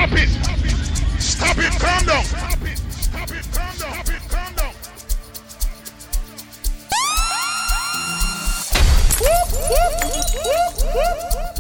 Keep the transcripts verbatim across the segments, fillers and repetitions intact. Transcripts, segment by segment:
Stop it. Stop it. Calm down. Stop it. Stop it. Calm down. Stop it. Calm down. Whoop, whoop, whoop, whoop.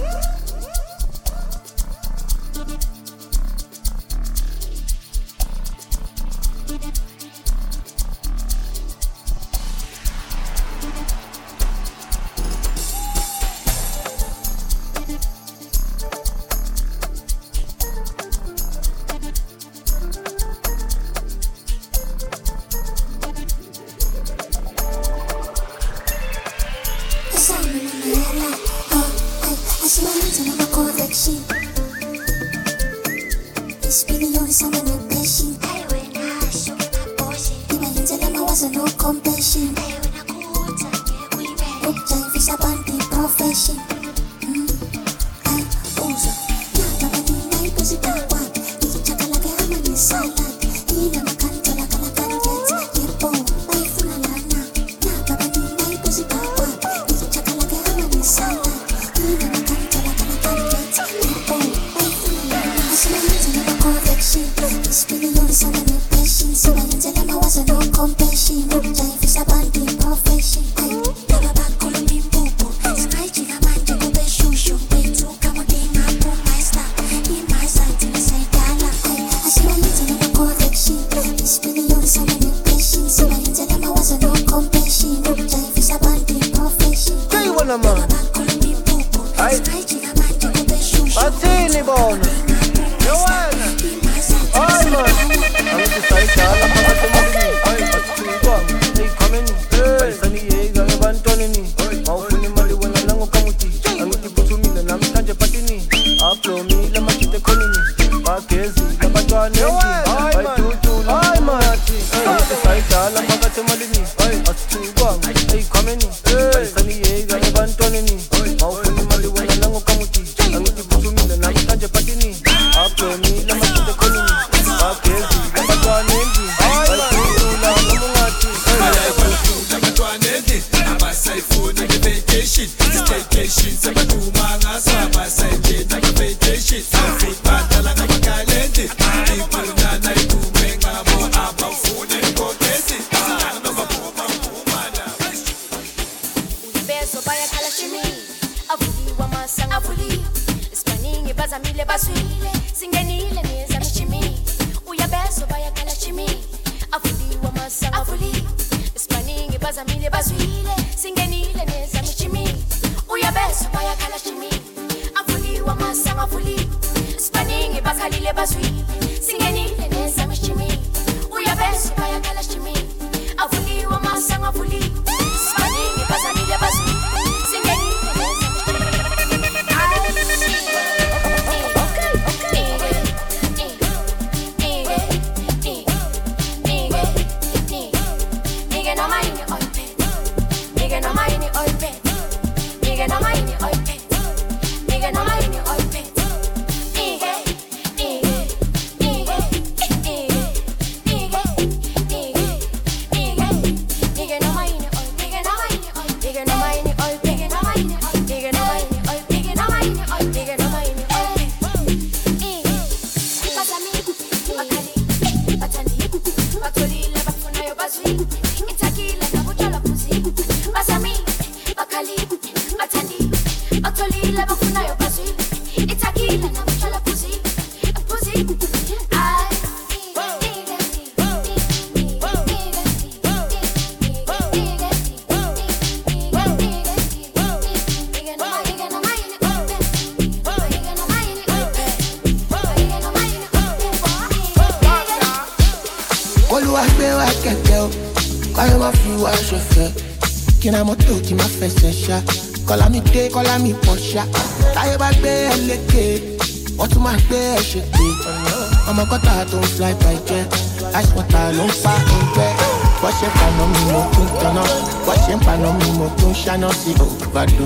Kọ́lá mi pọ̀ṣá táyé bá gbé ẹ lékè wọ́n tún máa gbé ẹ ṣépè ọmọ kọ́tà tó ń fly by jet ice water ló ń pa oúnjẹ bọ́ ṣe ń paná mi mo tún tanná bọ́ ṣe ń paná mi mo tún ṣáná sí òbàdó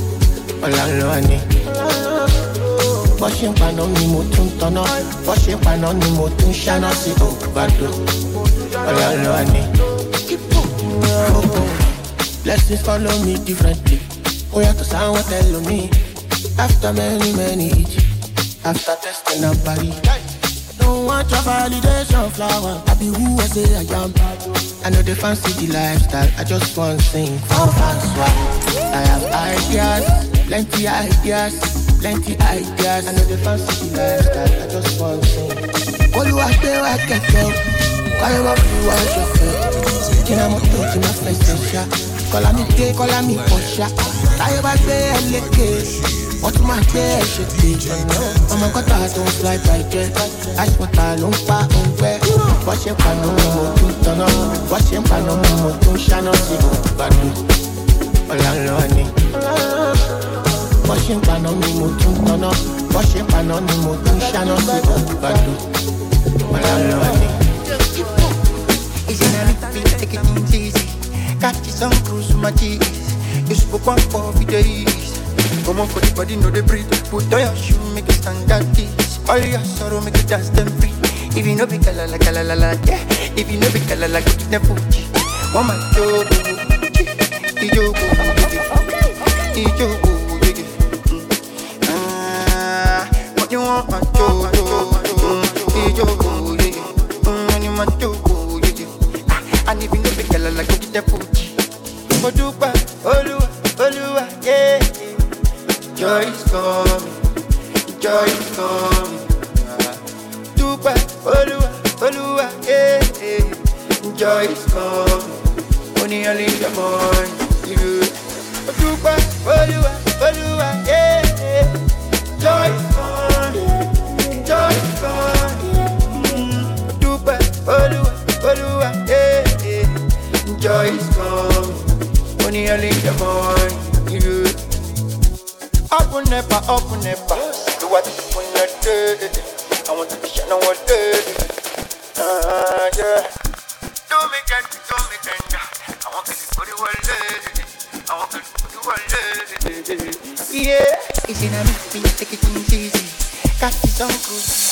ọ̀làlọ́wọ́ ni bọ́ ṣe ń paná mi mo tún tanná bọ́ ṣe ń paná ni mo tún ṣáná sí òbàdó ọ̀làlọ́wọ́ ni. Blessings follow me differently. Oh, yeah, to sound what tell me. After many, many each. After testing our body. don't want your validation flower. I be who I say I am. I know they fancy the lifestyle. I just want to sing for fans. I have ideas, plenty ideas, plenty ideas. I know they fancy the lifestyle. I just want to sing. All you have to I can tell. Call you up, you are your friend. Can I not touch my face? Call me gay, call me Osha. I have a day and lick. What's my day? I'm a cut out on fly by jet. I spot a long part on where. Watch him pan on the turn up. Watch him pan on the moon, shine on the badu. Alani. Watch him pan on the moon, turn up. Watch him pan on the moon, shine on the badu. Alani. Is it a little take it easy? Catch some cruise to my cheese. You spoke one for days. Come on for the body, know the breathe. Put on your shoe, make it stand at this. All your sorrow, make it dance them free. If you know be kalala kalala, yeah. If you know be kalala, go to the Fuji. One man job, ijogo, ijogo, ah, what you want, my job, ijogo, when you want to, and if you know be kalala, go to the Fuji. Odupa, Olua, Olua, yeah. Joy is coming, joy is coming. Dupa, Olua, Olua, yeah, yeah. Joy is coming. Only early in the morning, yeah. Dupa, Olua, Olua, yeah, yeah. Joy is coming, joy is coming. Dupa, Olua, Olua, yeah, yeah. Joy is coming. Only early in the morning, yeah. Up and never, up and never. Do what you wanna do. I want to be shining all day. Ah, yeah. Do me get, do me get. I want to put you all day. I want to put you all day. Yeah. It's in a movie, take it easy. Catch this on cruise.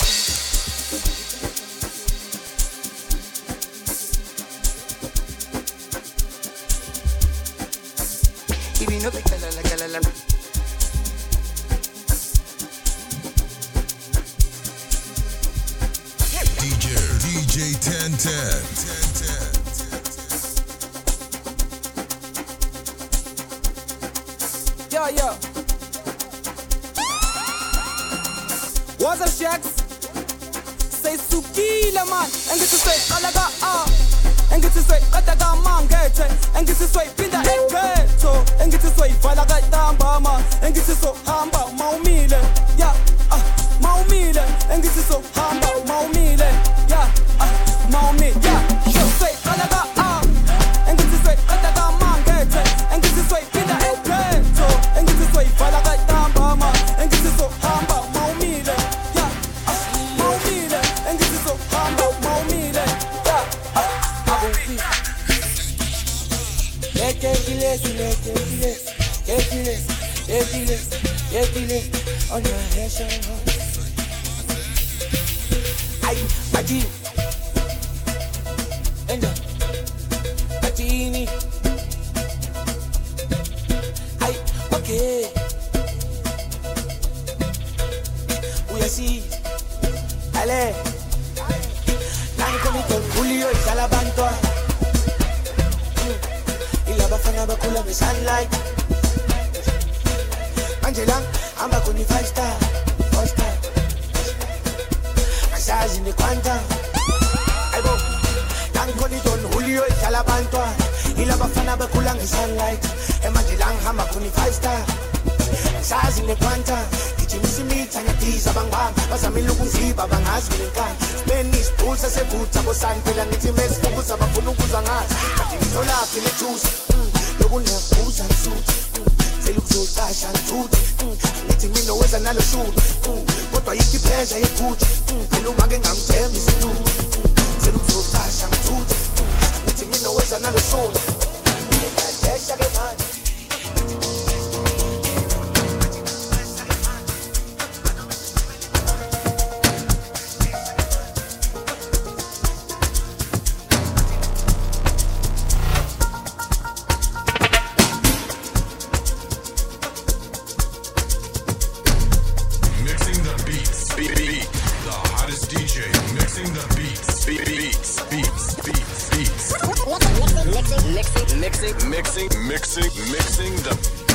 If you know the color, like color, like D J ten ten. Yo, yo. What's up, Shacks? Say Sukila, man. And get to say, Alaga, ah. And get to say, Kataga, man, get it. And get to say, Pinda, and so. And get to say, Valaga, Damba, man. And get to so, Hamba, Maumile. Yeah, ah, Maumile. And get to so, Hamba, Maumile. Yeah, ah, Maumile. Yeah, so say, Kataga, ah. And get to say, Kataga, man, get it. And get to say, Pinda, and so. And get to say, Valaga, Damba, man. And get to so, Hamba, Maumile. Yeah, ah, Maumile. And get to so, Hamba, Maumile. Yeah, ah, Maumile. Let it be less, let it be less, let it be less, let it be less, let it be less. On your head, shine on. I, Adi, Enda, Adini. I, okay. We are see, Ale. Nani komito, Julio y Salabanto. Bafana bakula me sunlight. Angela, I'm back on the five star, four star. Massage in the quanta. I go. Tango ni Don Julio y Calabanto. Ila bafana bakula me sunlight. Angela, I'm back on the five star. Massage in the quanta. Kichimisi mi tanya tiza bangba. Basa milukung siba bangas milinkan. Spanish pulsa se puta bosan pela nitimes fukusa bafunukuza ngas. Katimizola kile choose. Look on their boots and suits. They look so dash and toot. Letting me know it's another shoot. But I keep pleasure, you put. I know my gang, I'm telling you, they look so dash and toot. Letting me know it's another shoot. Mixing the beats. Beat, beat. The hottest D J. mixing, mixing, mixing, mixing, mixing, mixing the.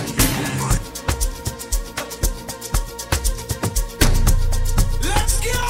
Let's go!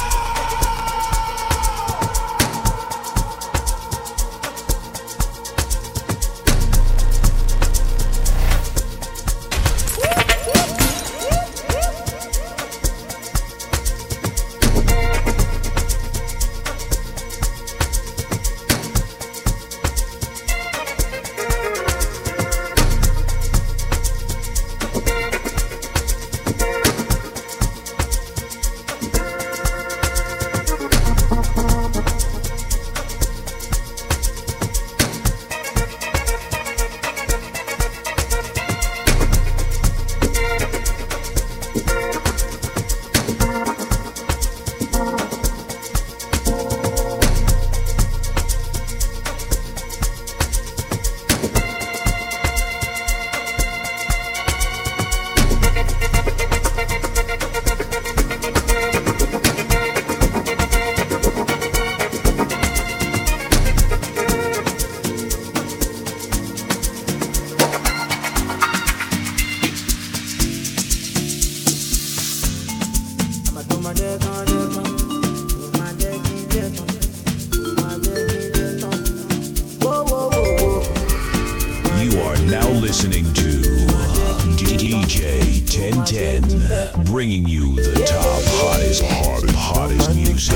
Bringing you the top, hottest, hottest, hottest music.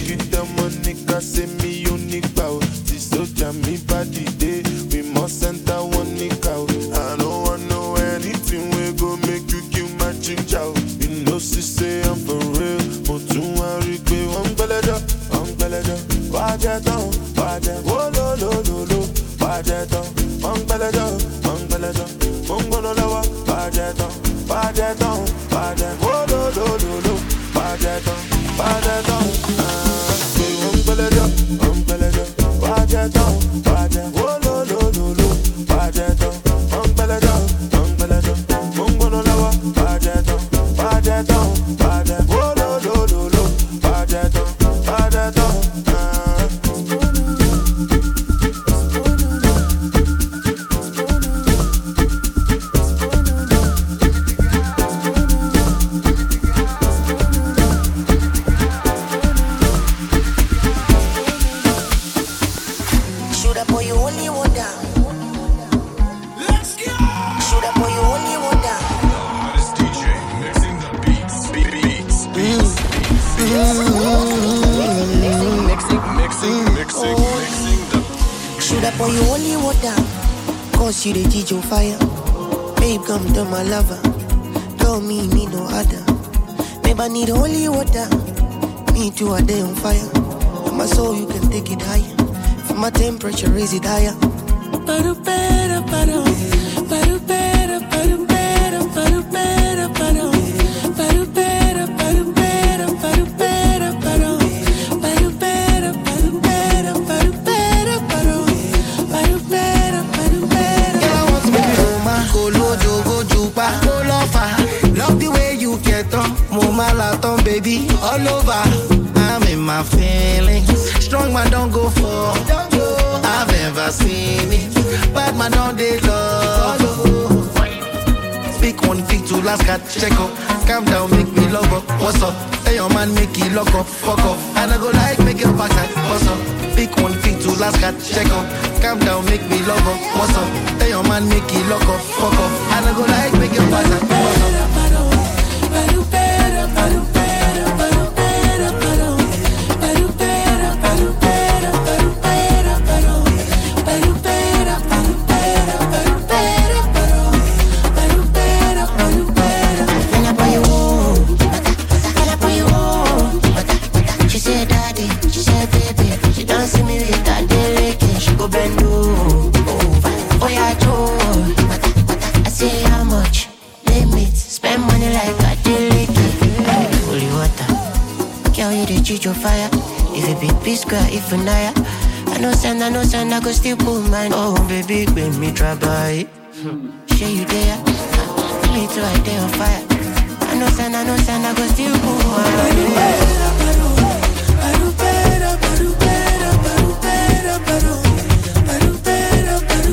We must enter one nick out. I don't want know anything we go make you kill my ginger. You know, she say I'm for real. But you want to be one belada, one belada. Why that down? Why that? Oh, no, no, no, no. Why that down? One belada, one belada. Mongo no lawa. Why that down? Why that down? Why that? Oh, no, no, no, no. Why that down? Why that down? Ah, one belada, one belada. Why that down? Why that? Oh, no, no, no, no. Why that down? One belada, one belada. Mongo no lawa. Why that down? Why that down? Why that? Oh, no, no, no, no. Why that down? Why that down? Ah. Boy, you only water, cause you the teach your fire. Babe, come to my lover. Tell me, need no other. Babe, I need only water. Me too, a day on fire. For my soul, you can take it higher. For my temperature, raise it higher. Padu better, padu, padu better, padu better, padu better, padu, padu better, padu better, padu better, padu, padu better, padu better, padu better, padu. Love the way you get on, marathon, baby, all over. I'm in my feelings. Strong man don't go for. I've never seen it. Bad man don't they love. Speak one thing to last cat, check up. Calm down, make me love up. What's up? Hey, your man make it lock up, fuck up. And I go like make it back up. What's up? Speak one thing to last cat, check up. Calm down, make me love up. What's up? Hey, your man make it lock up, fuck up. And I go like make it back up. What's up? Your fire. If it be peace, square, if a naya. I know send, I know send, I go still pull mine. Oh, baby, when me try by. Share you there. Me too, I day on fire. I know send, I know send, I go still pull mine. I do better, I do better, I do better, I do better, I do better, I do better,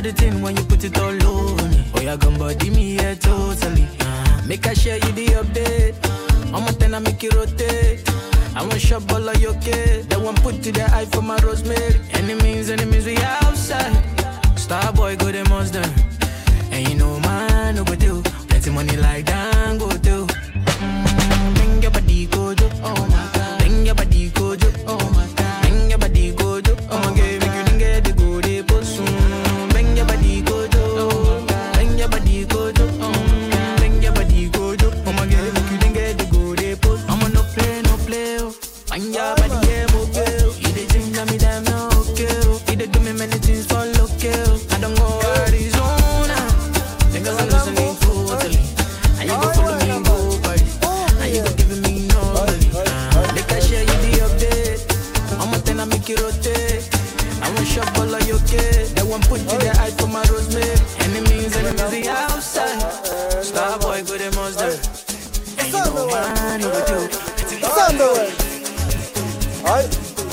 the thing when you put it all on me. Oh, you're gonna body me, yeah, totally. Uh, make I share you the update. I'm a ten, I make it rotate. I want shop all of your kids. That one put to the eye for my rosemary. Enemies, enemies, we outside. Starboy, go them monster. And you know, man, no go do. Plenty money like that, go do. Mm, bring your body, go do. Oh my God. Bring your body, go do. Oh my God. Bring your body, go do. Oh my God. Make you didn't get the go, they put soon. Bring your body, go do. Bring your body, go do. Bring your body, go do. Oh my God. Make you didn't get the go, they put. I'ma no play, no play. Find your body, yeah, mobile. You the gym, let me damn no okay. You the do me many things for local. I don't go Arizona. Niggas are listening totally. And you go follow me, go party. And you go giving me no money. They can share you the update. I'm a ten, I make it rotate. I want shop all of your kids. That one put you the eye for my rosemary. Enemies, enemies, the outside. Starboy, go the monster. And you know, man, you go do. What's on the way? Aye.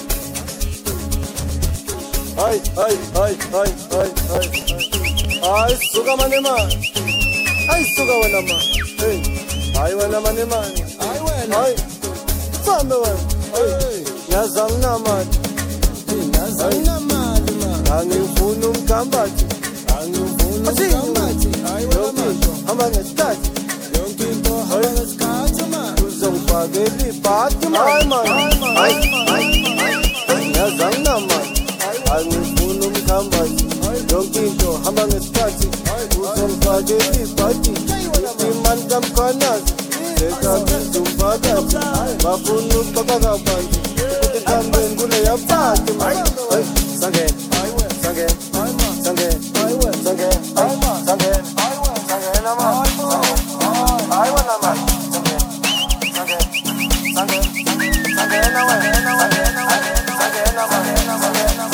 Aye, aye, aye, aye, aye, aye. Aye, suga mane man. Aye, suga wana man. Hey, aye wana mane man. Aye wana. Aye. What's on the way? Hey, yazang na man. Yazang na man. Angin funum kambati. Angin funum kambati. Aye wana man. Amanga stati. Yonki to hamanga skati man. Uzong pageli pati man. Aye man. Aye, aye, aye. Yazang na man. Angin funum kambati. Yonki to hamanga skati. Uzong pageli pati. Iman kam kanas. Teka bizum pagati. Bapunu pagagapati. Kutikambeng gule ya pati man. Sange, sange, sange, sange, sange, sange, nama, ayo nama, sange, sange, sange, sange nama, sange nama, sange nama, sange nama.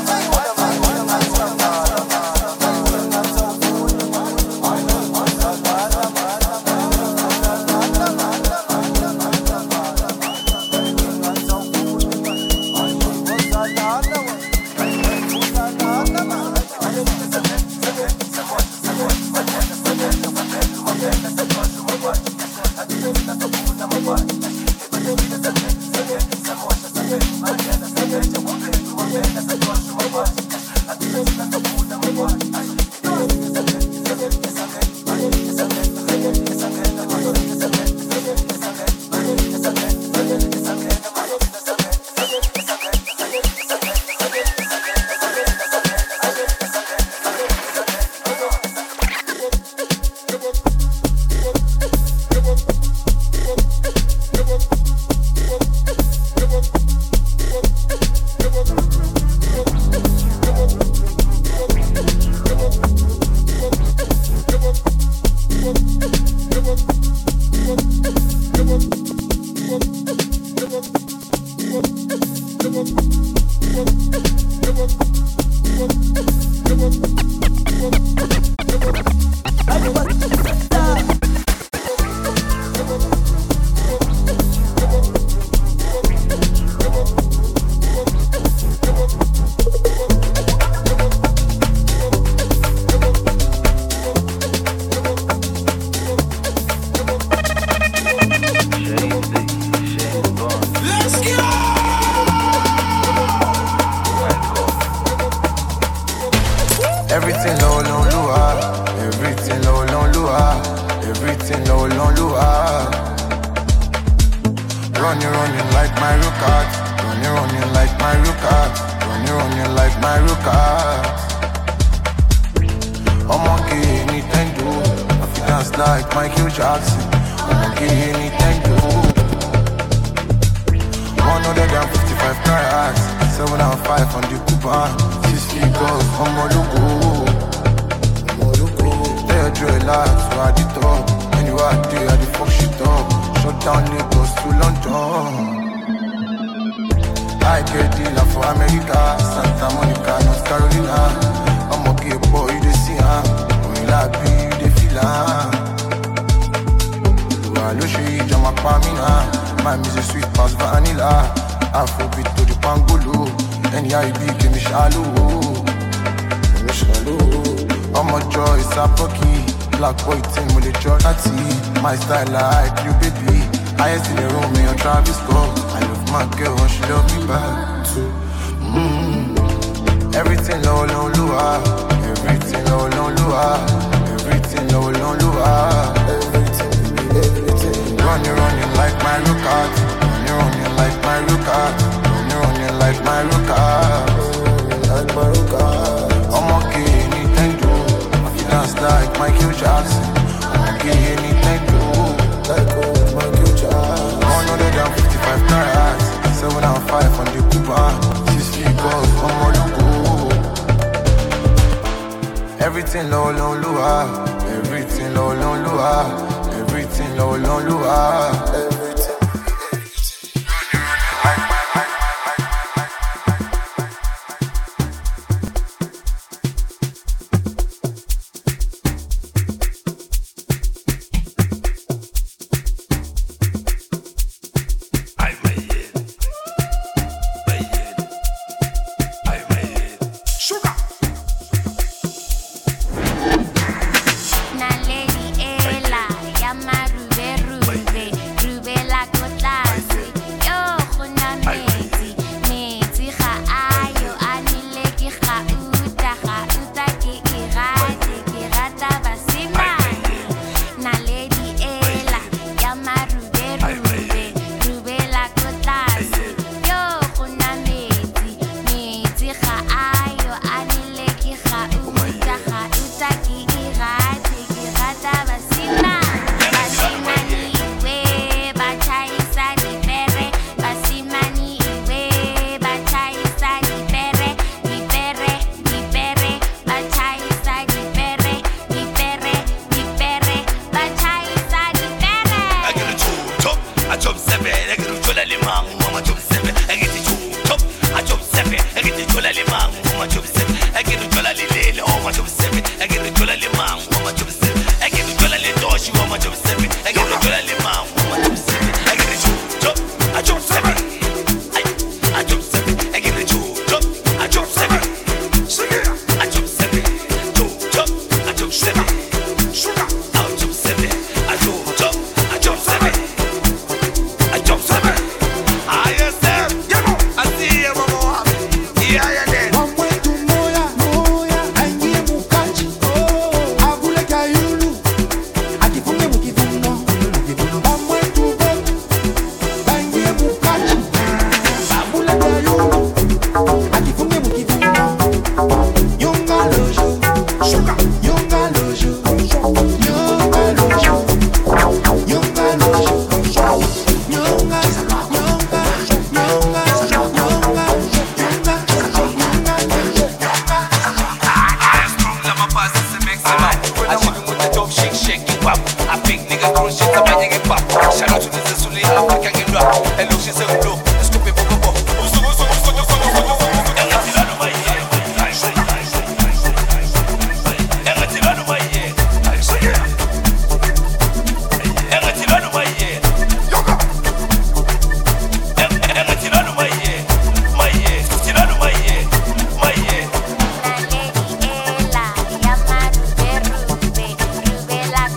My music sweet past vanilla. Afrobeat to the pangolo. And yeah, I be give me shallow. Me shallow. Sapoki, black boy thing with the Jordan. My style like you, baby. Highest in the room, me on Travis Scott. I love my girl, and she love me back too. Mm-hmm. Everything low, low, low, everything low, low, low, everything low, low, low, everything, everything. Running, running like my Kart, running, running like my Kart, running, running like my Kart, like my Kart. I'm okay, Nintendo. You dance like Michael Jackson. I'm okay, Nintendo. Like oh, Michael Jackson. one hundred fifty-five carats, seven and five on the Cuba. Six feet gold, one more logo. Everything low, low, low, everything low, low, low, everything low, low, low, everything.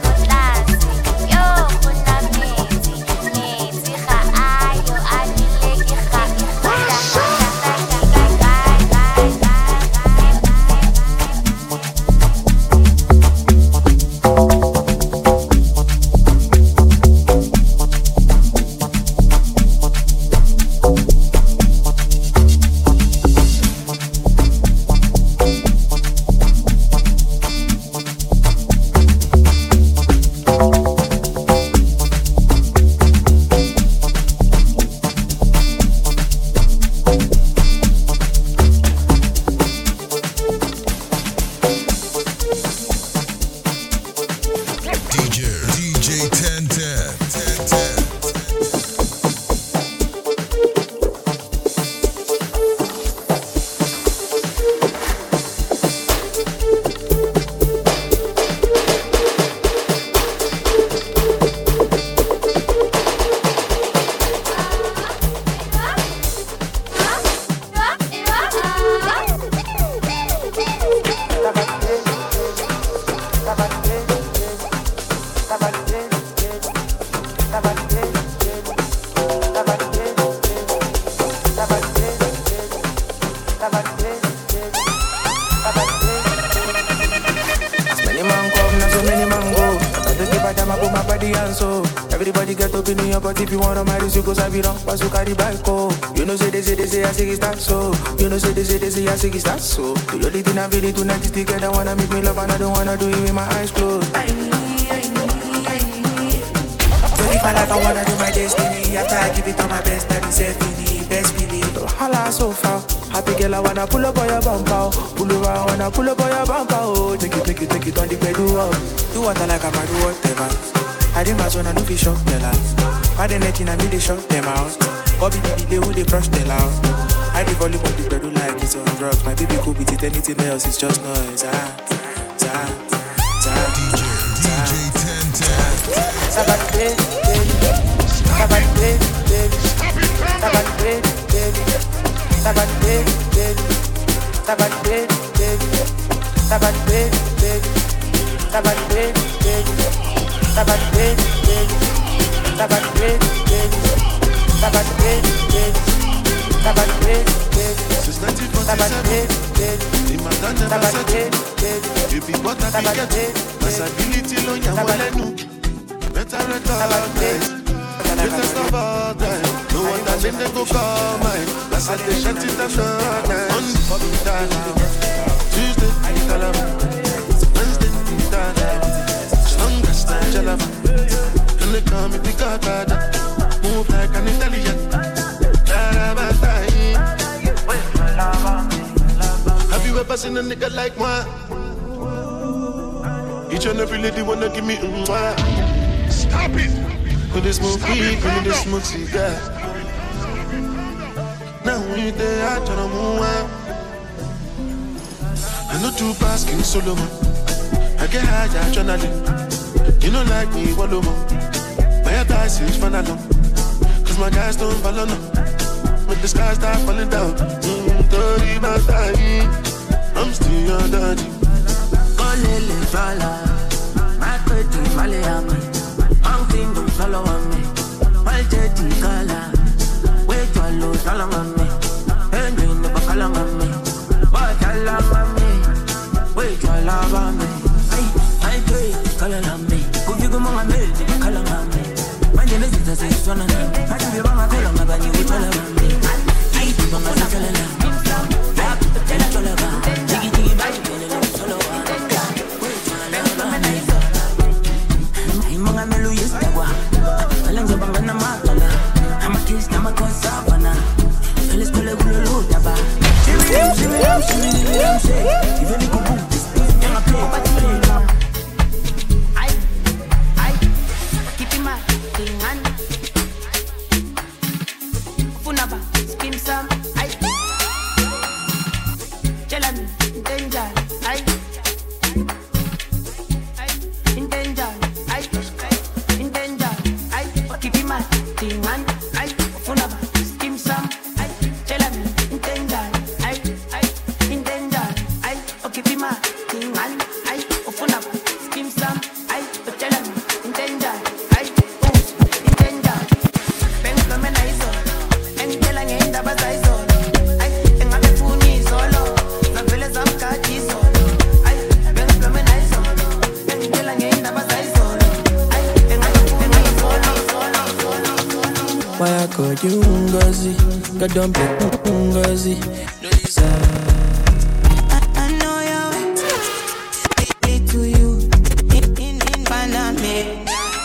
I my body and soul. Everybody get opinion, but if you wanna marry, you go sabi wrong. Pass you carry back, oh. You know say they say they say I say it's that so. You know say they say they say I say it's that so. The only thing I really do not is together. Wanna make me love and I don't wanna do it with my eyes closed. I need, I need, I need. So if I like, I wanna do my destiny. After I give it all my best, that is everything. Best believe. Holla so far. Happy girl, I wanna pull up on your bumper. Pull over, I wanna pull up on your bumper. Oh, take it, take it, take it on the bed. Do what I like, I might do whatever. I didn't match on a new fish up the last. I didn't let in, I made they shut them out. Bobby did the who they brush the loud. I the volume of the pedal like it's on drugs. My baby could beat it, anything else, it's just noise. Ah, ah, ah, D J, D J ten ten. Sabbath day, baby. Sabbath day, baby. Sabbath day, baby. Sabbath day, baby. Sabbath day, baby. Sabbath day, baby. Sabbath day, baby. Sabbath day, baby. Sabbath day, baby. Sabbath day, baby. Sabbath day, baby. Since nineteen forty-seven, the man never said you be what I get. Masability lo ya walenu. Better recognize. Greatest of all time. No one that name they go call mine. That's how they shut it down. Monday, Tuesday, Calama. Wednesday, Calama. Strongest time, Jalava. And they call me the Godfather. Move like an Italian. Have you ever seen a nigga like moi? Each and every lady wanna give me a mwah. Stop it! With this smoke weed, with this smoke cigar. Now we there, I try to move on. I know two basking solo man. I get high, I try. You know like me, what do more? My advice is fun alone. Cause my guys don't follow no. When the sky start falling down, mm, dirty my time. I'm still on dirty. Olele fala, my pretty Malayami. Mountain don't follow me. My jetty color, wait to lose all on me. And we never call on me. But I love me. Wait to love me. I pray, call on me. If you go on me, call on me. My name is Jesus, one of them. I can be wrong, I call on my body, we call on me. I keep on my cellular. Back to the telephone. Jiggy jiggy body, follow on. Wait to love me. I'm on a mellow, yes, I want. I'm a bang on a matana. I'm a kiss, I'm a consavana. Fellas pull a blue daba. Shimmy, shimmy, shimmy, shimmy. Even if you boom, this thing, I'm a play. I, I, keep in my thing on. Funaba, skim some. I, Jelan, danger. I, I, in danger. I, in danger. I, keep in my thing on. I, Funaba, skim some. I, Jelan, in danger. I, I, in danger. I, keep in my thing on. I, Funaba, skim some. I, Jelan, in danger. I, in danger. Ben Flamenaizo, and Jelan in the Bazaizo. I, and I'm a funny solo. The villas of Katizo. I, Ben Flamenaizo, and Jelan in the Bazaizo. I, and I'm a funny solo, solo, solo, solo. Why I call you Ngozi? God don't play Ngozi. No desire. I know you're waiting to you in in in Panama.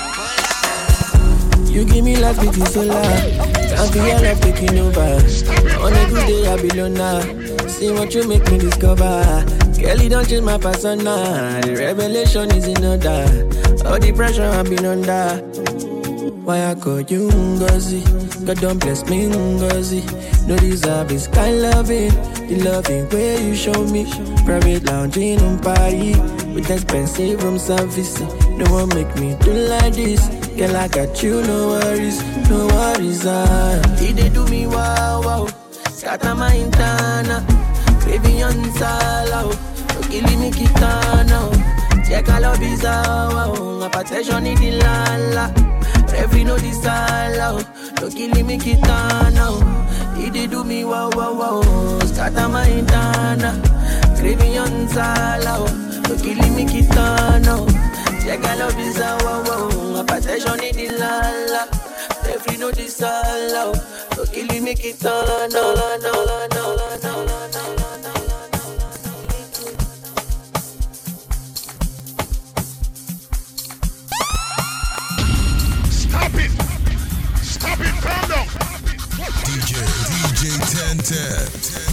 You give me life, it is so loud. I feel your life taking over. On a good day, I be loner. See what you make me discover. Girl, you don't change my persona. The revelation is in order. All the pressure I've been under. Why I call you Ngozi? God don't bless me Ngozi. No deserve this kind loving. The loving way you show me. Private lounging on Paris. With expensive room service. No one make me do like this. Girl, I got you, no worries, no worries. Ah, he they do me wow wow. Scatter my intana, baby on sala. Killing me kitana. Check all of his wow. My protection in the lala. Every no disala. Don't killing me kitana. He they do me wow wow wow. Scatter my intana, baby on sala. Don't killing me kitana. Check all of his wow wow. solo. So killing me it no, no, no, no, no, no, no. Stop it! Stop it! Calm down! D J, D J ten ten.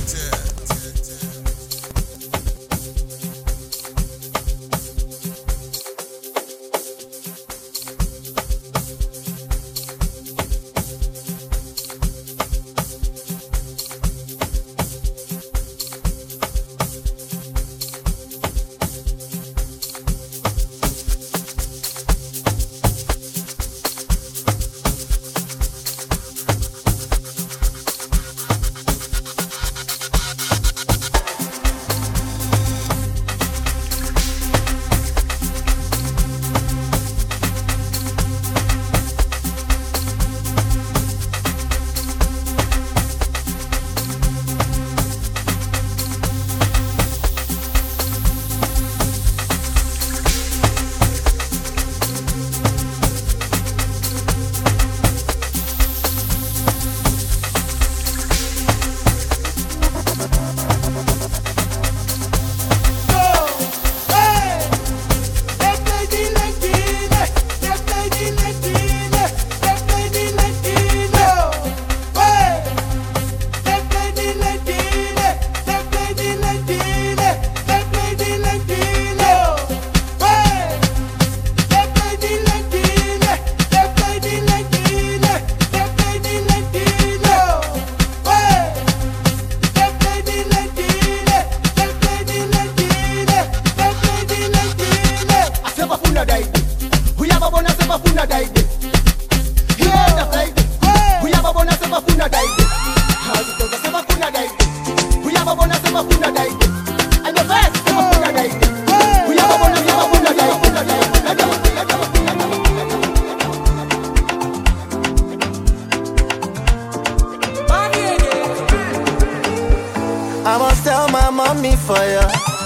I must tell my mommy for ya.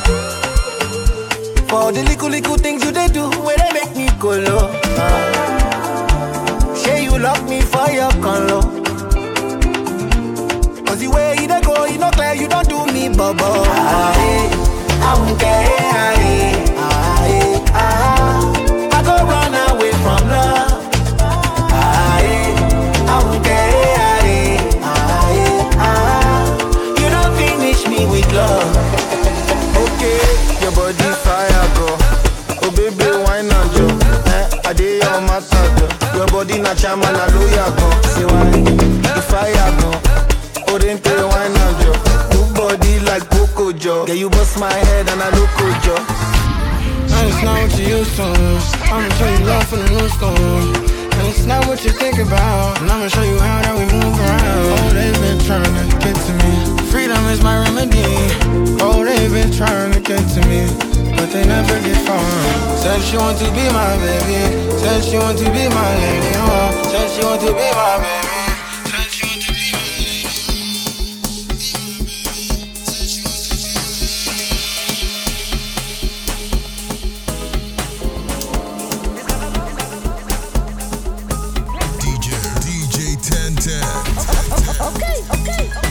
For the little little things you they do, where they make me go low. Uh, say you lock me for your color. Cause the way you they go, you not clear, you don't do me bubble. Ah, eh, I won't care. Ah, eh, ah, eh, ah. I go run away from love. Ah, eh, I won't care. With love. Okay, your body fire, bro. Oh baby, why not, Joe? Eh, I did your matter, Joe. Your body na chama na loya, go. See why? The fire, go. Oh, then pay why not, Joe? Good body like Coco Joe. Yeah, you bust my head and I look good, Joe. And it's not what you used to. I'ma show you love from the new school. And it's not what you think about. And I'ma show you how that we move around. Oh, they've been trying to get to me. Freedom is my remedy. Oh, they've been trying to get to me, but they never get far. Said she want to be my baby. Said she want to be my lady. Oh, said she want to be my baby. Said she want to be my D J, D J ten ten. Okay, okay, okay.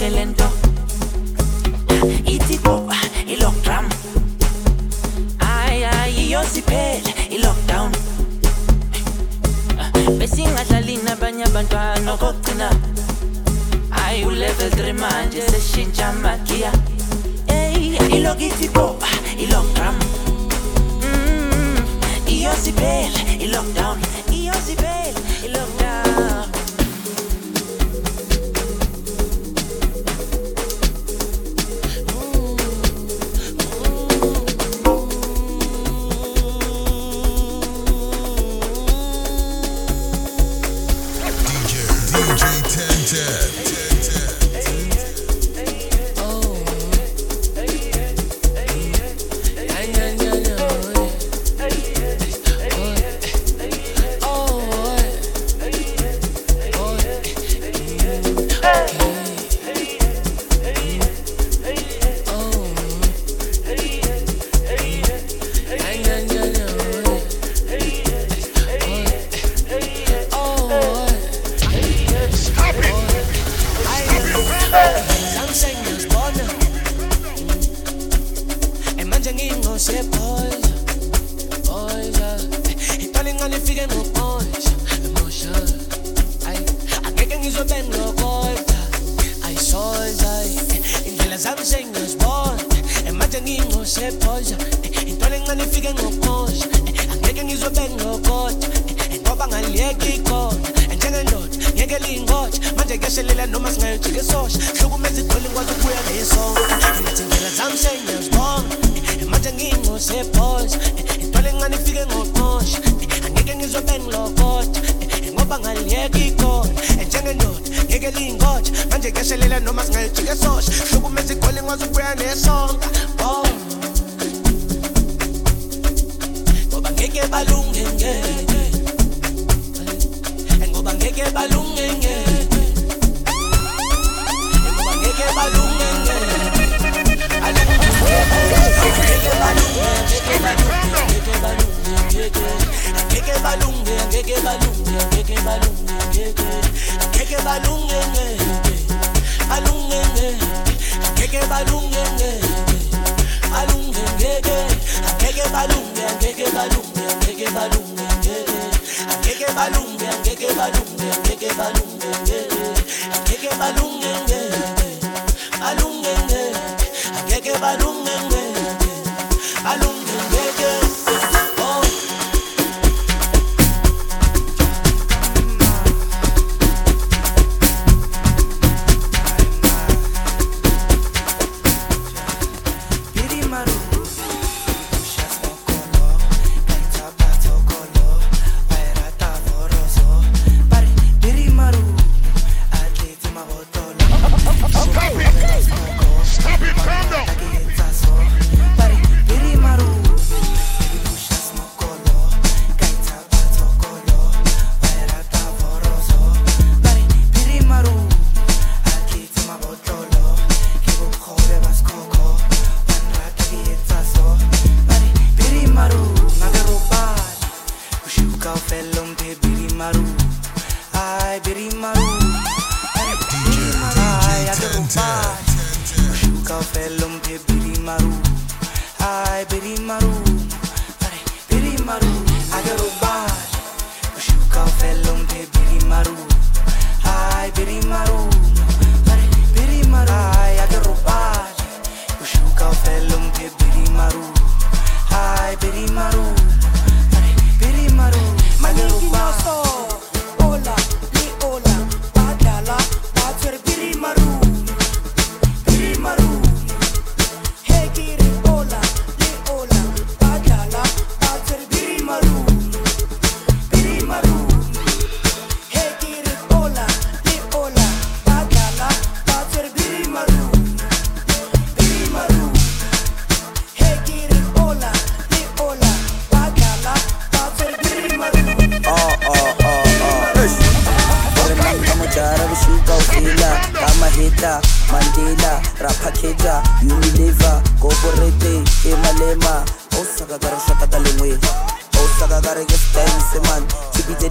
lento. Iti pop, I lock drum. Ay ay yosipel, I lockdown. Besingadlali nabanye abantwana kokugcina. Ay u level three manje seshintsha magia. Hey, I lock iti pop, I lock drum. Mm, yosipel, I lockdown. Yosipel, I lockdown.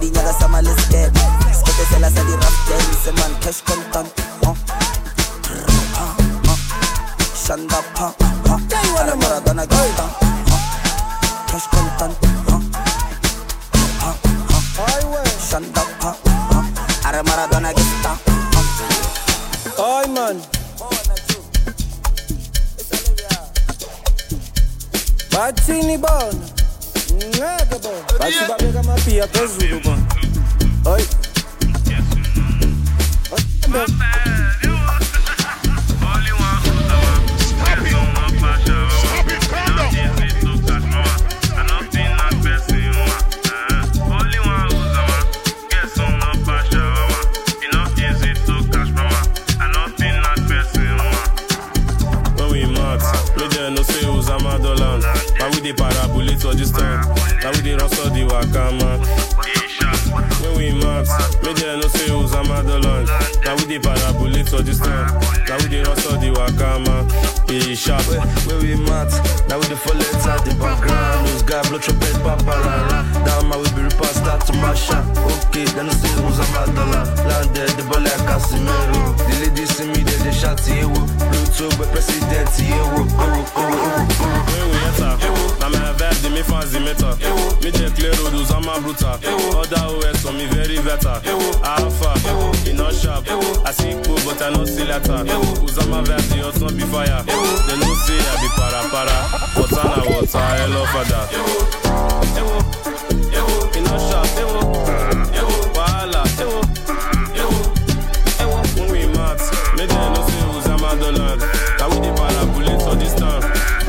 Cash contant, huh? stand up, huh? Huh? Are Maradona get down, huh? Cash content, huh? Huh? Huh? Stand up, huh? Huh? Are Maradona get down, huh? Oi, man. Batini bon. Ngeke bon. Bathi babeka amaphiya phezulu bon. Oi. Now we dey parabulate all this time. Now we dey run so the waka man. When we max, me dey no say who's a Madeline. Now we dey parabulate all this time. Now we dey run so the waka man. He sharp. When we max, now we dey fall inside the background. Those guys blow trumpet paparara. Down my way be repass start to mash up. Okay, then no say who's a Madeline. Landed the ball like Casimiro. The ladies see me, they they shout yeah wo. Bluetooth but president yeah wo. When we enter, now my vibe dey me fancy meter. Me dey clear road, use on my brutal. Other O S on me very better. Alpha, he not sharp. I see cool but I no see letter. Use on my vibe, they also be fire. They no say I be para para. Water na water, hello father. He not sharp. Wahala. When we mad, me dey no say who's a Madeline. Now we dey parabulate all this time.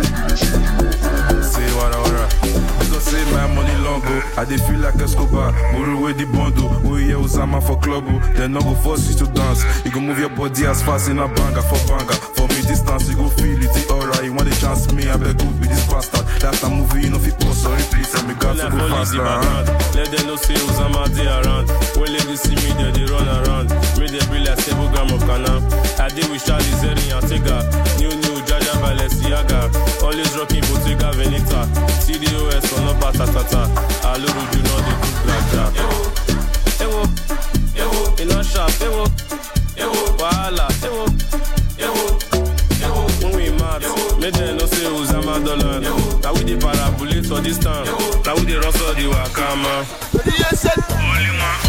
Say wara wara. Because say my money long go. I dey feel like a scoper. Move away the bundle. We hear Osama for club. Then no go force you to dance. You go move your body as fast in a banger for banger. For me distance you go feel it. The aura. You want the chance me I beg good with this bastard. That's a movie you know fit pause or repeat. And me got to go faster. Let them know say Osama dey around. When ladies see me they dey run around. Me they be like stable gram of canal. I deal with Charlie Zeri and Tega. New new Jaja Balenciaga. Always rocking Bottega Veneta. C D O S on no patatata. Aluru do not dey do like that. Ewo, ewo, he not sharp. Ewo, ewo, wahala. Ewo, ewo, ewo. When we mad, me dey no say who's a Madeline. Now we dey parabulate for this time. Now we dey run so the waka man. Only one.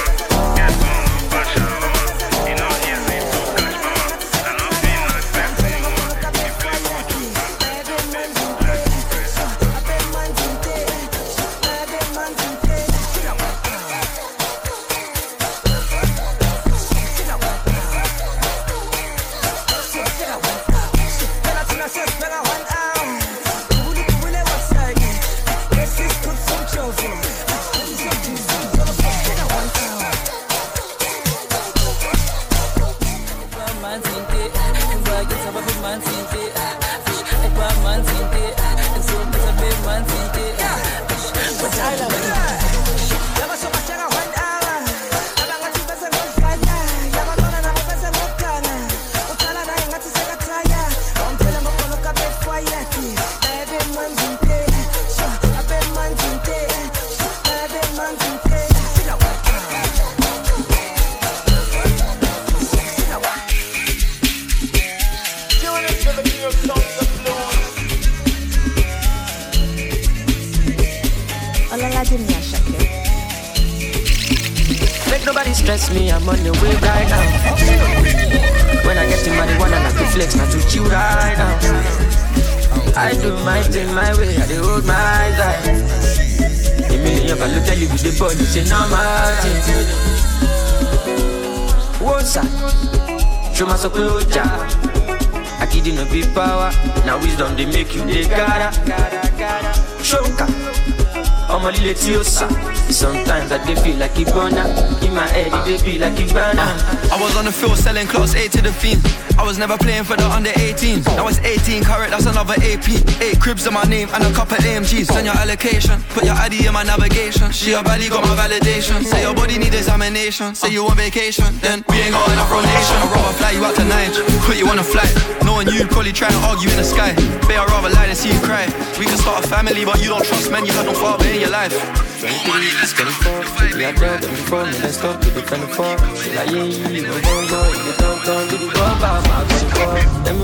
Make nobody stress me, I'm on the way right now. When I get in marijuana, I can flex, not to chill right now. I do my thing my way, I do hold my side. A million can look at you with the body, say no matter. What's up? Show my support, I kid you no big power. Now wisdom they make you they gotta. Shoka, I'm a little tiosa. Sometimes I dey feel like a burner. In my head it dey feel like a burner. I was on the field selling class A to the fiends. I was never playing for the under eighteens. Now it's eighteen carat, that's another A P. Eight cribs in my name and a couple A M Gs. Send your allocation, put your I D in my navigation. She your body got my validation. Say your body need examination. Say you on vacation, then we ain't got enough rotation. I'd rather fly you out to Niger, put you on a flight. Knowing you'd probably try and argue in the sky. But I'd rather lie than see you cry. We can start a family, but you don't trust men. You had no father in your life. twenty, twenty-four, we are dead twenty-four, me let's stop to the twenty-four. She like, yeah, you go, go, go, you don't, don't, do the go, go, go, go. Tell me what to do,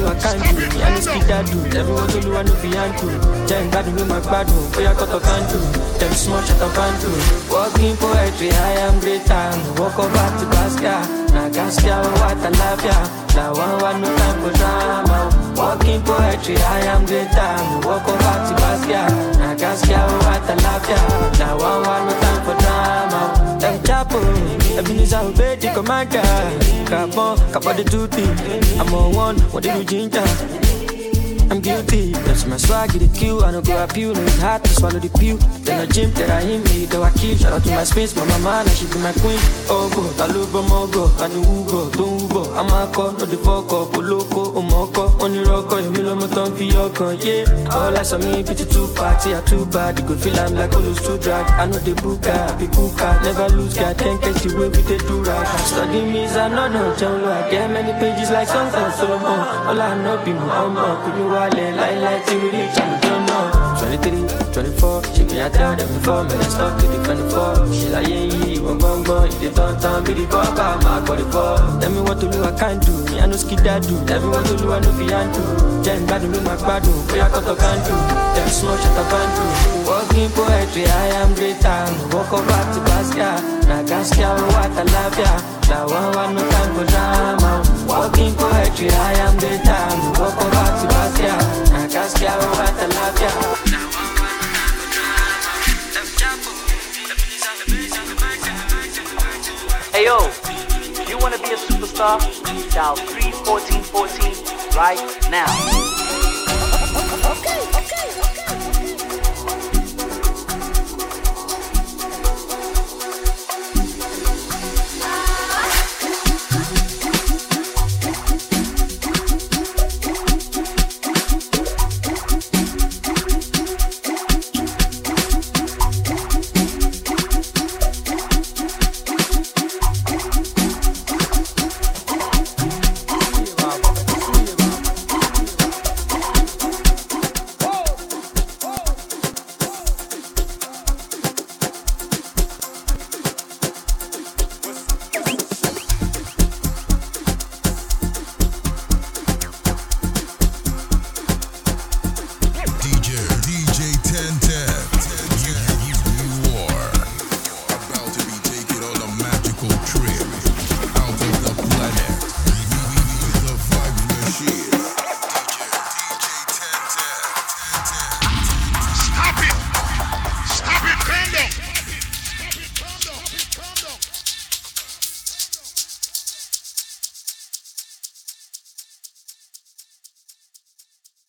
I can't do. Me and speak that do. Everyone to do I know beyond to. Ten bad with my bad do. For your cut of can do. Them small shut up and do. Walking poetry, I am greater. Walk over to Basca. Na Gaskia, what I love ya. Now one one no time for drama. Walking poetry, I am greater. Walk over to Basca. Na Gaskia, what I love ya. Now one one no time for drama. Them chapo, Ebenezer obey the commander. Capon, Capa the duty. I'm on one, what did you ginger? I'm guilty, that's my swag, get the kill. I don't go up you, no it's hard to swallow the pill. Then the gym that I hit me, though I kill. Shout out to my space, but my man, she be my queen. Oh go, Taluba Mogo, I do Ugo, don't Ugo. I'm a call, no the fuck up, Oloko, Omoko, only Rocco, you know my tongue for your con, yeah. All I saw me, pity two party, I too bad. You could feel I'm like all those two drag. I know the booker, be cooker, never lose, God, can't catch you with the do right. Study me, I know no John, I get many pages like songs on Solomon. All I know be my own, could you lie, lie, till we reach and we don't know. twenty-three, twenty-four, she be a tell them before, man, let's talk to the twenty-four. She like, yeah, yeah, one bum bum, if they don't turn, be the fuck, I'm out for the ball. Tell me what to do, I can't do, me, I know skid that do. Tell me what to do, I know beyond do. Jen, bad with my bad do, boy, I got to can do. Them small shut up and do. Walking poetry, I am greater. Walk over to Basca, na Gaskia, what I love ya. Now one one no time for drama. Walking poetry, I am greater. Walk over to Basca, na Gaskia, what I love ya. Hey yo, you wanna be a superstar? Dial three fourteen fourteen right now. Okay, okay, okay.